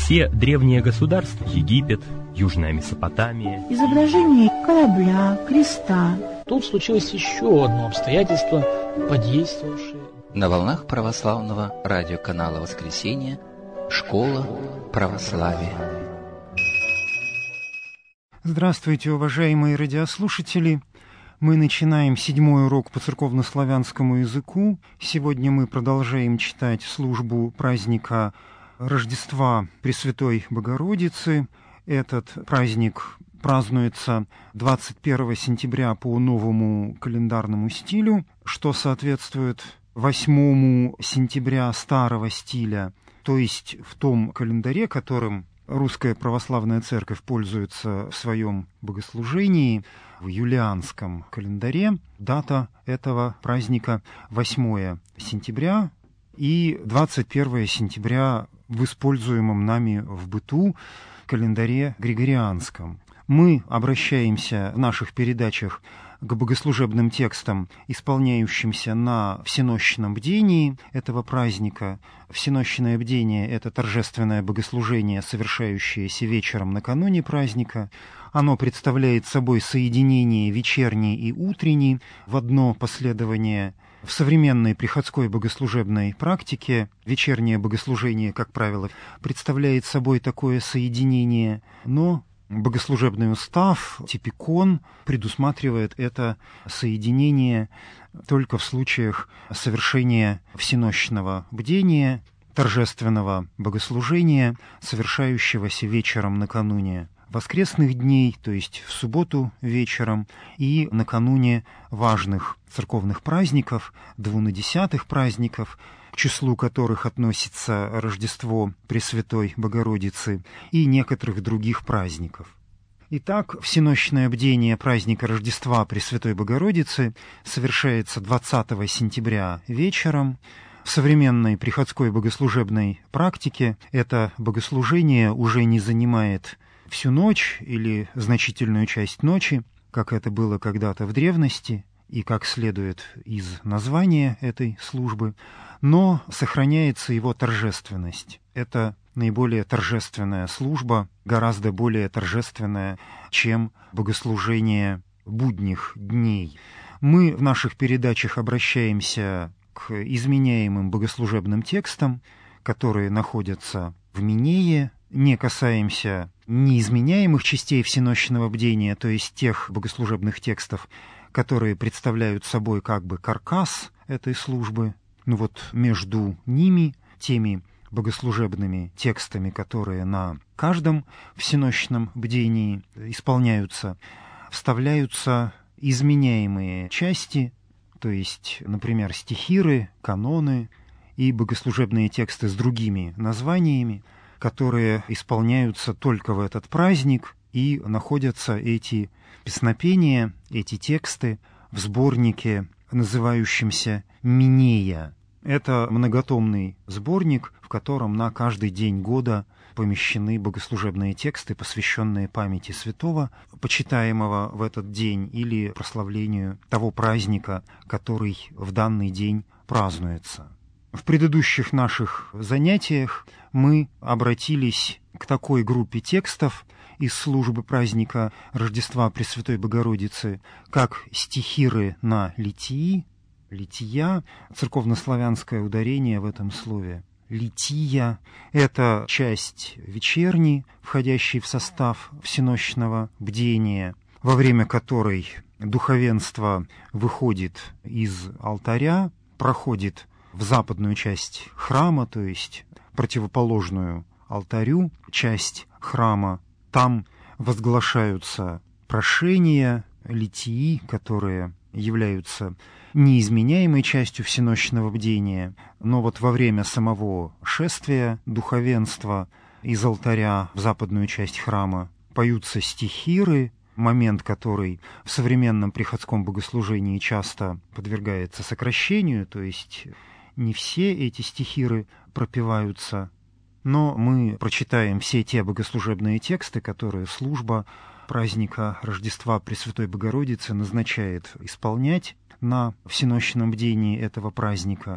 все древние государства, Египет, Южная Месопотамия. Изображение корабля, креста. Тут случилось еще одно обстоятельство, подействовавшее. На волнах православного радиоканала «Воскресенье» «Школа православия». Здравствуйте, уважаемые радиослушатели! Мы начинаем 7-й урок по церковнославянскому языку. Сегодня мы продолжаем читать службу праздника Рождества Пресвятой Богородицы. Этот праздник празднуется 21 сентября по новому календарному стилю, что соответствует 8 сентября старого стиля, то есть в том календаре, которым Русская Православная Церковь пользуется в своем богослужении, в юлианском календаре. Дата этого праздника 8 сентября и 21 сентября в используемом нами в быту календаре Григорианском. Мы обращаемся в наших передачах к богослужебным текстам, исполняющимся на всенощном бдении этого праздника. Всенощное бдение — это торжественное богослужение, совершающееся вечером накануне праздника. Оно представляет собой соединение вечерней и утренней в одно последование. В современной приходской богослужебной практике вечернее богослужение, как правило, представляет собой такое соединение, но богослужебный устав, типикон, предусматривает это соединение только в случаях совершения всенощного бдения, торжественного богослужения, совершающегося вечером накануне воскресных дней, то есть в субботу вечером, и накануне важных церковных праздников, двунадесятых праздников, к числу которых относится Рождество Пресвятой Богородицы и некоторых других праздников. Итак, всенощное бдение праздника Рождества Пресвятой Богородицы совершается 20 сентября вечером. В современной приходской богослужебной практике это богослужение уже не занимает всю ночь или значительную часть ночи, как это было когда-то в древности и как следует из названия этой службы, но сохраняется его торжественность. Это наиболее торжественная служба, гораздо более торжественная, чем богослужение будних дней. Мы в наших передачах обращаемся к изменяемым богослужебным текстам, которые находятся в Минее, не касаемся неизменяемых частей всенощного бдения, то есть тех богослужебных текстов, которые представляют собой как бы каркас этой службы. Между ними, теми богослужебными текстами, которые на каждом всенощном бдении исполняются, вставляются изменяемые части, то есть, например, стихиры, каноны и богослужебные тексты с другими названиями, которые исполняются только в этот праздник, и находятся эти песнопения, эти тексты в сборнике, называющемся «Минея». Это многотомный сборник, в котором на каждый день года помещены богослужебные тексты, посвященные памяти святого, почитаемого в этот день, или прославлению того праздника, который в данный день празднуется. В предыдущих наших занятиях мы обратились к такой группе текстов из службы праздника Рождества Пресвятой Богородицы, как стихиры на литии, лития, церковнославянское ударение в этом слове. Лития — это часть вечерни, входящей в состав всенощного бдения, во время которой духовенство выходит из алтаря, проходит в западную часть храма, то есть противоположную алтарю часть храма. Там возглашаются прошения, литии, которые являются неизменяемой частью всенощного бдения, но во время самого шествия духовенства из алтаря в западную часть храма поются стихиры, момент, который в современном приходском богослужении часто подвергается сокращению, то есть не все эти стихиры пропеваются, но мы прочитаем все те богослужебные тексты, которые служба праздника Рождества Пресвятой Богородицы назначает исполнять на всенощном бдении этого праздника.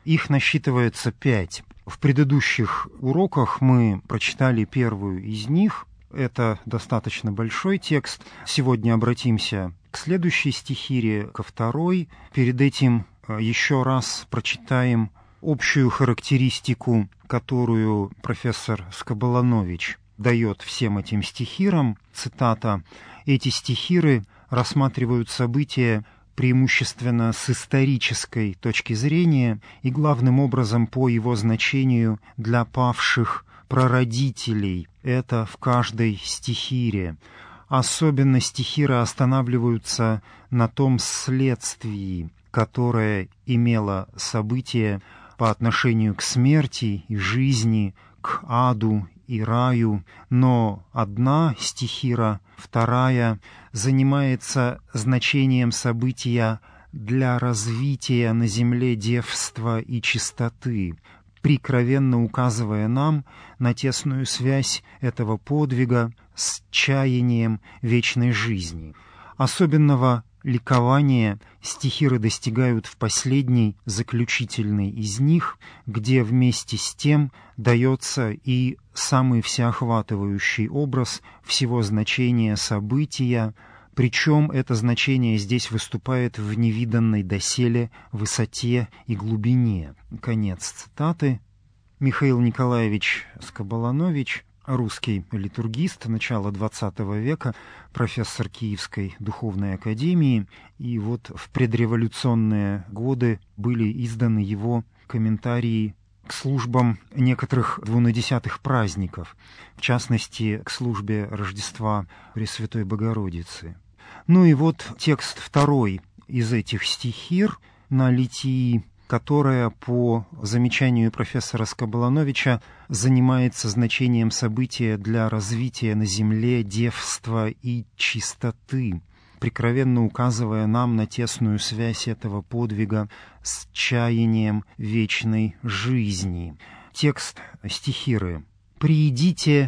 Их насчитывается 5. В предыдущих уроках мы прочитали первую из них. Это достаточно большой текст. Сегодня обратимся к следующей стихире, ко второй. Перед этим еще раз прочитаем общую характеристику, которую профессор Скоболанович дает всем этим стихирам. Цитата: «Эти стихиры рассматривают события преимущественно с исторической точки зрения и главным образом по его значению для павших прародителей. Это в каждой стихире. Особенно стихиры останавливаются на том следствии, которое имело событие по отношению к смерти и жизни, к аду и раю, но одна стихира, вторая, занимается значением события для развития на земле девства и чистоты, прикровенно указывая нам на тесную связь этого подвига с чаянием вечной жизни. Особенного ликования стихиры достигают в последней, заключительной из них, где вместе с тем дается и самый всеохватывающий образ всего значения события, причем это значение здесь выступает в невиданной доселе высоте и глубине». Конец цитаты. Михаил Николаевич Скоболанович, русский литургист начала XX века, профессор Киевской духовной академии, и вот в предреволюционные годы были изданы его комментарии к службам некоторых двунадесятых праздников, в частности, к службе Рождества Пресвятой Богородицы. Ну и вот текст второй из этих стихир на литии, которая, по замечанию профессора Скоболановича, занимается значением события для развития на земле девства и чистоты, прикровенно указывая нам на тесную связь этого подвига с чаянием вечной жизни. Текст стихиры: «Приидите,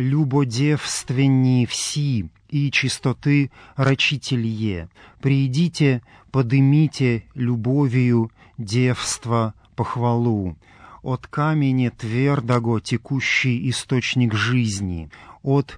любодевственни все, и чистоты рачителье, приидите, подымите любовью девства похвалу. От камени твердого текущий источник жизни, от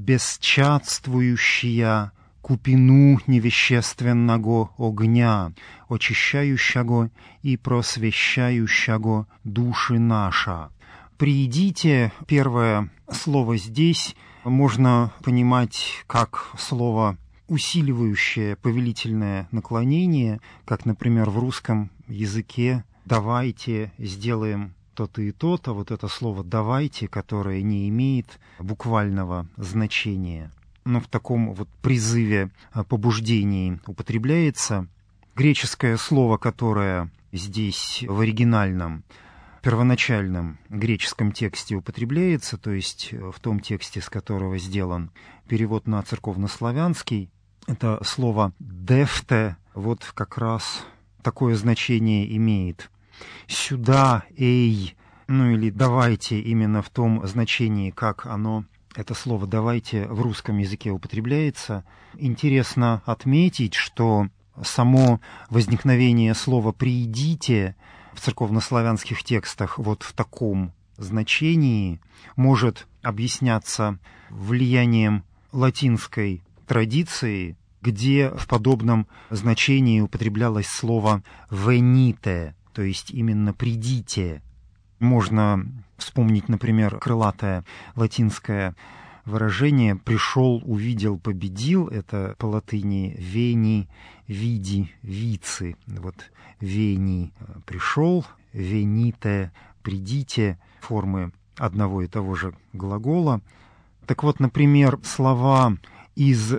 бесчадствующая купину невещественного огня, очищающего и просвещающего души наша». «Приидите» — первое слово здесь можно понимать как слово, усиливающее повелительное наклонение, как, например, в русском языке «давайте сделаем то-то и то-то». Вот это слово «давайте», которое не имеет буквального значения, но в таком вот призыве, побуждении употребляется. Греческое слово, которое здесь в оригинальном, первоначальном греческом тексте употребляется, то есть в том тексте, с которого сделан перевод на церковнославянский, это слово «дефте» вот как раз такое значение имеет. «Сюда, эй», ну или «давайте» именно в том значении, как оно, это слово «давайте» в русском языке употребляется. Интересно отметить, что само возникновение слова «приидите» в церковнославянских текстах вот в таком значении может объясняться влиянием латинской традиции, где в подобном значении употреблялось слово «venite», то есть именно «придите». Можно вспомнить, например, крылатое латинское выражение «пришел, увидел, победил». Это по латыни «veni, vidi, vici». Вот «veni» — «пришел», «venite» — «придите», формы одного и того же глагола. Так вот, например, слова из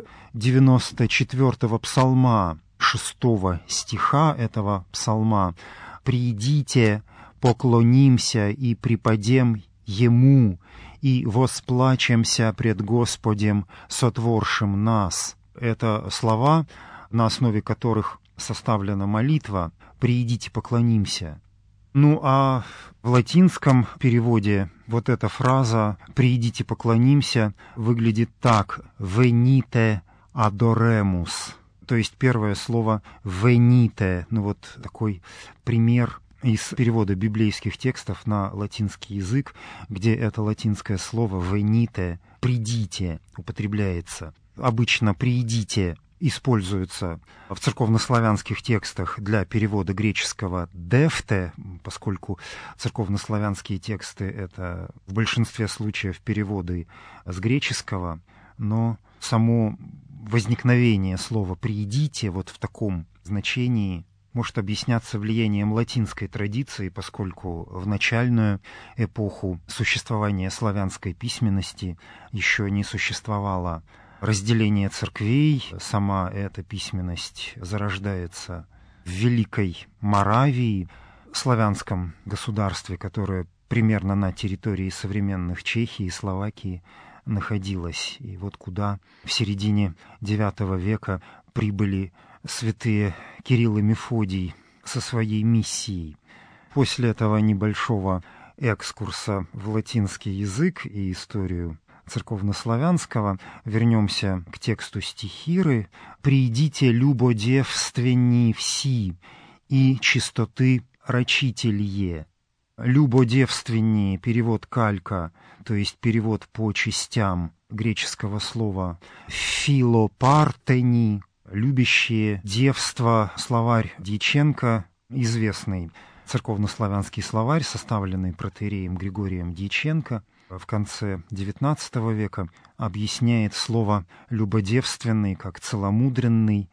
94-го псалма, 6 стиха этого псалма: «Придите, поклонимся и припадем Ему, и восплачемся пред Господем, сотворшим нас». Это слова, на основе которых составлена молитва «Приидите, поклонимся». Ну а в латинском переводе вот эта фраза «приидите, поклонимся» выглядит так: «venite adoremus». То есть первое слово «venite», ну вот такой пример из перевода библейских текстов на латинский язык, где это латинское слово «venite», «придите» употребляется. Обычно «приидите» используется в церковнославянских текстах для перевода греческого «defte», поскольку церковнославянские тексты — это в большинстве случаев переводы с греческого, но само возникновение слова «приидите» вот в таком значении может объясняться влиянием латинской традиции, поскольку в начальную эпоху существования славянской письменности еще не существовало разделение церквей. Сама эта письменность зарождается в Великой Моравии, славянском государстве, которое примерно на территории современных Чехии и Словакии находилась. И вот куда в середине IX века прибыли святые Кирилл и Мефодий со своей миссией. После этого небольшого экскурса в латинский язык и историю церковнославянского вернемся к тексту стихиры. «Приидите, любодевственни все, и чистоты рачителье». Любодевственни — перевод калька, то есть перевод по частям греческого слова «филопартени», любящие девство, словарь Дьяченко, известный церковнославянский словарь, составленный протоиереем Григорием Дьяченко в конце XIX века, объясняет слово «любодевственный» как «целомудренный,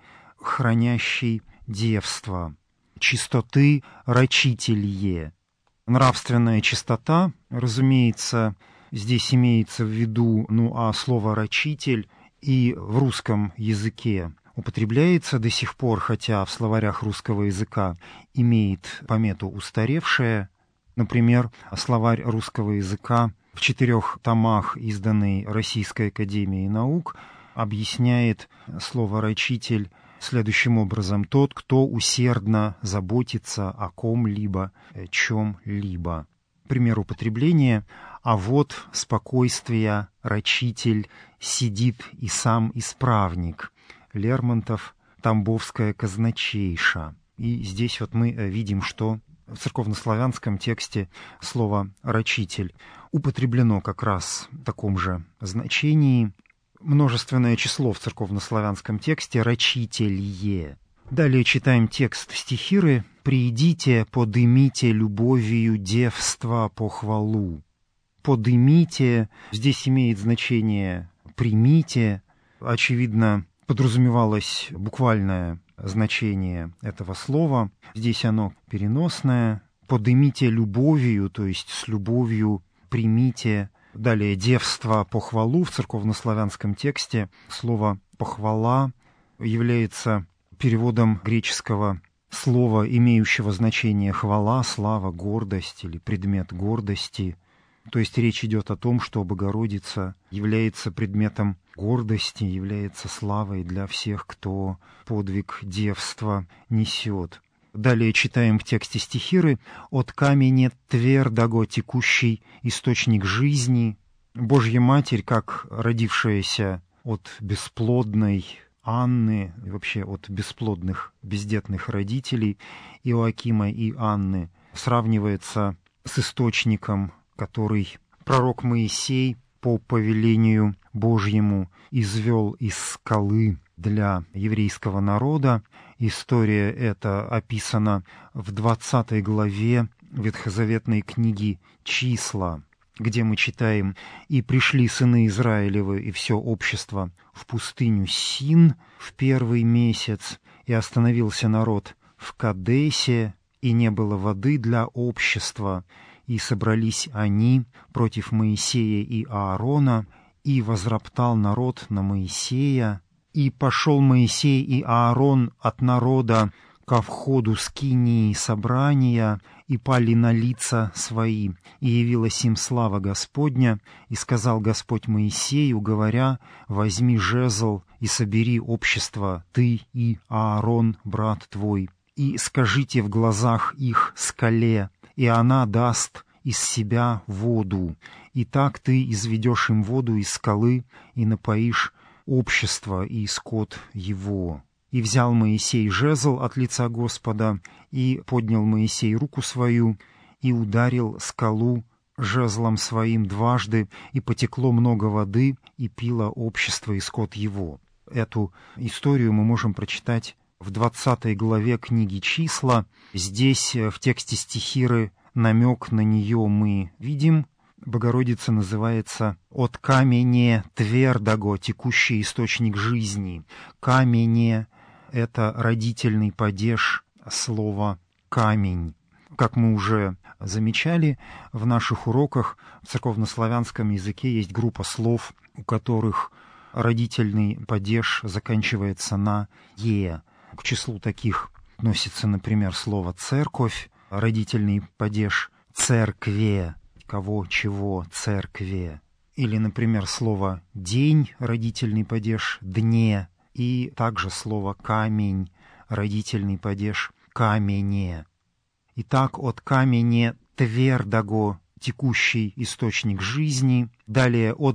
хранящий девство», «чистоты рачителье». Нравственная чистота, разумеется, здесь имеется в виду, а слово «рачитель» и в русском языке употребляется до сих пор, хотя в словарях русского языка имеет помету «устаревшее». Например, словарь русского языка в 4 томах, изданный Российской академией наук, объясняет слово «рачитель» следующим образом: «тот, кто усердно заботится о ком-либо, чем-либо». Пример употребления: «А вот спокойствия рачитель сидит и сам исправник». Лермонтов, «Тамбовская казначейша». И здесь вот мы видим, что в церковнославянском тексте слово «рачитель» употреблено как раз в таком же значении. Множественное число в церковнославянском тексте «рачителье». Далее читаем текст стихиры. «Приидите, подымите любовью девства похвалу». «Подымите» здесь имеет значение «примите». Очевидно, подразумевалось буквальное значение этого слова. Здесь оно переносное. «Подымите любовью», то есть с любовью примите. Далее девство похвалу. В церковнославянском тексте слово «похвала» является переводом греческого слова, имеющего значение хвала, слава, гордость или предмет гордости. То есть речь идет о том, что Богородица является предметом гордости, является славой для всех, кто подвиг девства несет. Далее читаем в тексте стихиры: «От камени твердого текущий источник жизни». Божья Матерь, как родившаяся от бесплодной Анны, и вообще от бесплодных, бездетных родителей Иоакима и Анны, сравнивается с источником, который пророк Моисей по повелению Божьему извел из скалы для еврейского народа. История эта описана в 20 главе ветхозаветной книги «Числа», где мы читаем: «И пришли сыны Израилевы и все общество в пустыню Син в 1 месяц, и остановился народ в Кадесе, и не было воды для общества, и собрались они против Моисея и Аарона, и возроптал народ на Моисея, и пошел Моисей и Аарон от народа ко входу скинии собрания, и пали на лица свои, и явилась им слава Господня, и сказал Господь Моисею, говоря: возьми жезл и собери общество, ты и Аарон, брат твой, и скажите в глазах их скале, и она даст из себя воду, и так ты изведешь им воду из скалы и напоишь общество и скот его». «И взял Моисей жезл от лица Господа, и поднял Моисей руку свою, и ударил скалу жезлом своим дважды, и потекло много воды, и пило общество и скот его». Эту историю мы можем прочитать в 20 главе книги «Числа». Здесь в тексте стихиры намек на нее мы видим. Богородица называется «от камене твердого, текущий источник жизни». Камене — это родительный падеж слова «камень». Как мы уже замечали, в наших уроках в церковнославянском языке есть группа слов, у которых родительный падеж заканчивается на «е». К числу таких относится, например, слово «церковь», родительный падеж «церкве», кого, чего, церкве. Или, например, слово «день», родительный падеж «дне», и также слово «камень», родительный падеж «камене». Итак, от камене твердого, текущий источник жизни, далее от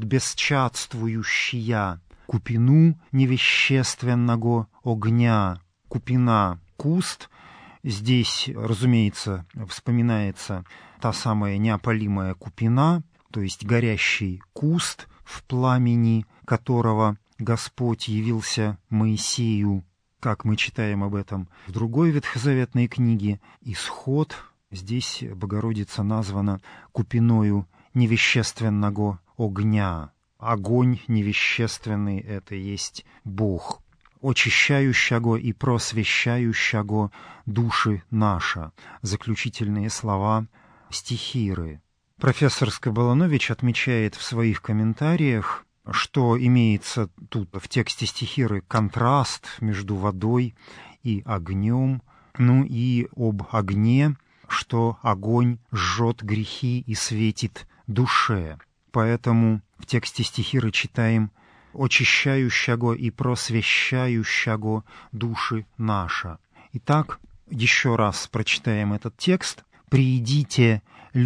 бесчадствующия, купину невещественного огня. Купина — куст. Здесь, разумеется, вспоминается та самая неопалимая купина, то есть горящий куст, в пламени которого Господь явился Моисею, как мы читаем об этом в другой ветхозаветной книге «Исход». Здесь Богородица названа купиною невещественного огня. Огонь невещественный — это есть Бог. «Очищающего и просвещающего души наша». Заключительные слова стихиры. Профессор Скоболонович отмечает в своих комментариях, что имеется тут в тексте стихиры контраст между водой и огнем, ну и об огне, что огонь жжет грехи и светит душе. Поэтому в тексте стихиры читаем «очищающего и просвещающего души наша». Итак, еще раз прочитаем этот текст. «Приидите,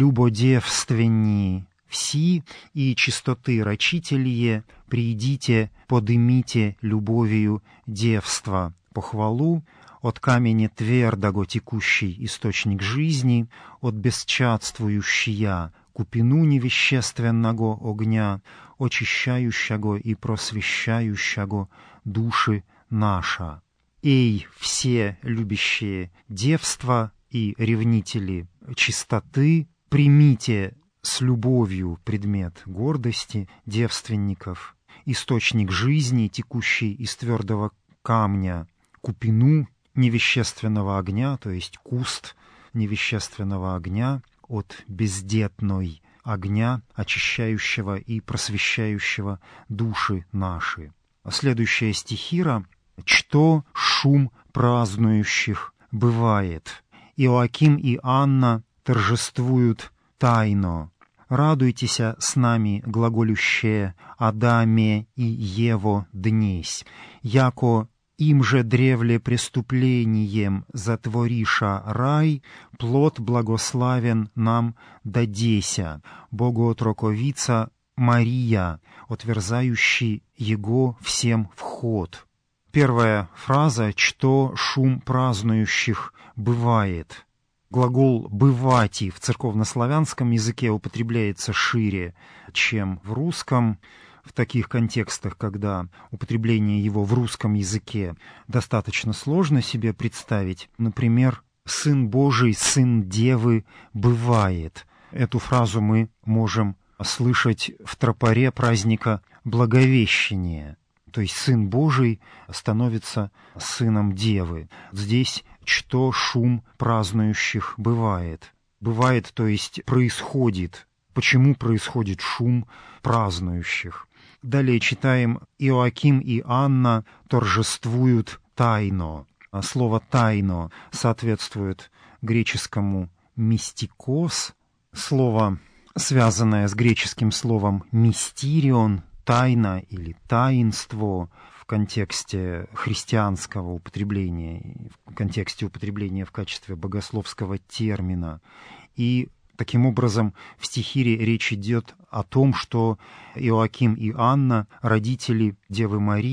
любодевственни, все и чистоты рачителье, приидите, подымите любовью девства, похвалу, от каменя твердого текущий источник жизни, от бесчадствующия купину невещественного огня, очищающего и просвещающего души наша. Эй, все любящие девства и ревнители чистоты, примите с любовью предмет гордости девственников, источник жизни, текущий из твердого камня, купину невещественного огня, то есть куст невещественного огня, от бездетной огня, очищающего и просвещающего души наши». Следующая стихира: «Что шум празднующих бывает. Иоаким и Анна торжествуют тайно. Радуйтесь с нами, глаголющие Адаме и Ево днесь, яко им же древле преступлением затвориша рай, плод благославен нам дадеся, Богоотроковица Мария, отверзающий его всем вход». Первая фраза «что шум празднующих бывает». Глагол «бывати» в церковнославянском языке употребляется шире, чем в русском. В таких контекстах, когда употребление его в русском языке достаточно сложно себе представить. Например, «Сын Божий, Сын Девы бывает». Эту фразу мы можем слышать в тропаре праздника Благовещения. То есть Сын Божий становится Сыном Девы. Здесь «что шум празднующих бывает». Бывает, то есть происходит. Почему происходит шум празднующих? Далее читаем: «Иоаким и Анна торжествуют тайно». Слово «тайно» соответствует греческому «мистикос». Слово, связанное с греческим словом «мистерион», «тайна» или «таинство» в контексте христианского употребления, в контексте употребления в качестве богословского термина. И таким образом, в стихире речь идет о том, что Иоаким и Анна, родители Девы Марии,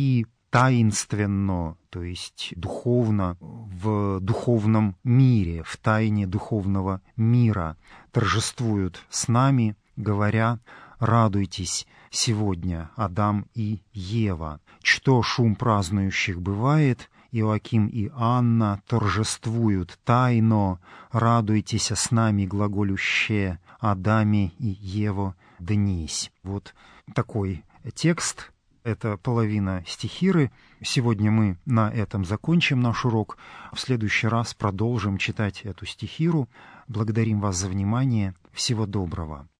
таинственно, то есть духовно, в духовном мире, в тайне духовного мира торжествуют с нами, говоря: «Радуйтесь сегодня, Адам и Ева». Что шум празднующих бывает, Иоаким и Анна торжествуют тайно: «Радуйтесь с нами, глаголюще, Адаме и Ево днесь». Вот такой текст. Это половина стихиры. Сегодня мы на этом закончим наш урок. В следующий раз продолжим читать эту стихиру. Благодарим вас за внимание. Всего доброго.